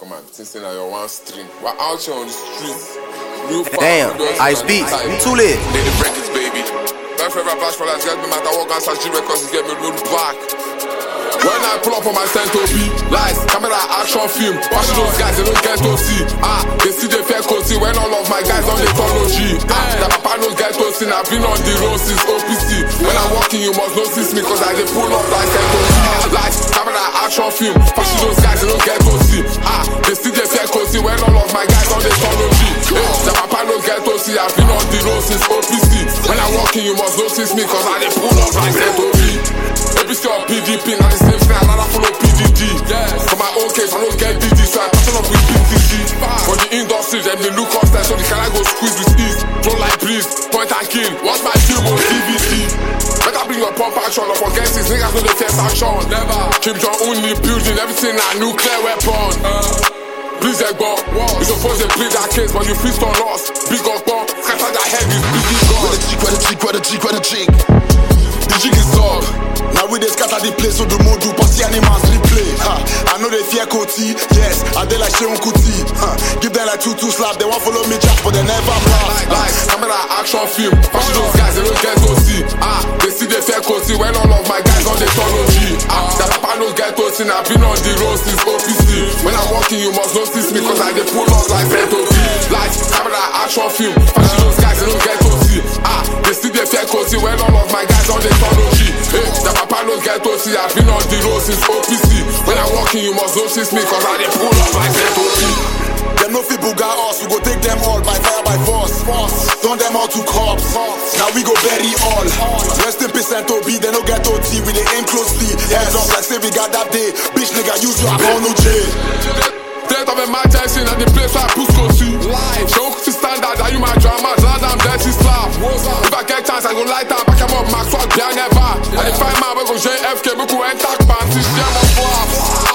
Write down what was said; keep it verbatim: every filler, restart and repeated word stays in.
Come on, since then you're one stream. We're out here on the streets. Real Damn, Ice Beats, you too lit. Lady Records, baby. My favorite blast for that, get me matter what guns as G Records get me rolled back. When I pull up on my Sento B, lights, camera, action film. Watching those guys, they don't get to see. Ah, they see the fair cozy when all of my guys on the technology. Ah, the papa knows get to see. I've been on the road since O P C. When I'm walking, you must notice me, cause I they pull up like Sento B. Lights, camera, action film. Watching those guys, they don't get to see. Ah, they see the fair cozy when all of my guys on the technology. Eh, the papa knows get to see. I've been on the road since O P C. When I'm walking, you must notice me, cause I they pull up like Sento B. A B C or P D P, now the same thing, another follow P D D. Yes. For my own case, I don't get D D, so I pass up with P T G. For the industry, then they look upstairs, so the can I go squeeze with ease. Don't like please, point and kill. Watch my film on D V D. Better bring your pump action, or forget these niggas with the first action. Never. Kim Jong-un in the building, everything a nuclear weapon. Uh. Please, I go. You suppose they play that case, but you feast on us. Big up, bump, scatter that head, is big gun. Where the cheek, where the cheek, where the cheek, where the cheek. The jig is up. Now we they scatter the place so the mode do party animals replay. Ha. I know they fear Koti, yes, I they like Sheon Kuti. Ha. Give them like two two slap, they won't follow me jack, but they never blast. Like, camera action film, watching those guys, they don't get to see. Ah, they see the fair Koti when all of my guys on the technology. Ah, the papa knows get to see, I've been on the road since O P C. When I'm walking, you must notice me, cause I they pull up like Sento B. Like, camera action film, watching those guys, they don't get to see. Ah, they see the fair Koti when all of my guys on the technology. Hey, the papa knows get to see, I've been on the road since O P C. When I'm walking, you must notice me, cause I they pull up like Sento B. Them no fit buga us, we go take them all by fire by force. Turn them all to cops. Now we go bury all. Rest in peace Sento B, they no get O T, we they aim closely. Heads up like say we got that day. Bitch nigga, use your account no jail. State of emergency and the place where I push go see. Show to standard, are you my drama? Land and dirty slap. If I get chance, I go light up, back him up, Max, what behind never. And if I man, we go J F K, we go enter panties, jam up flap.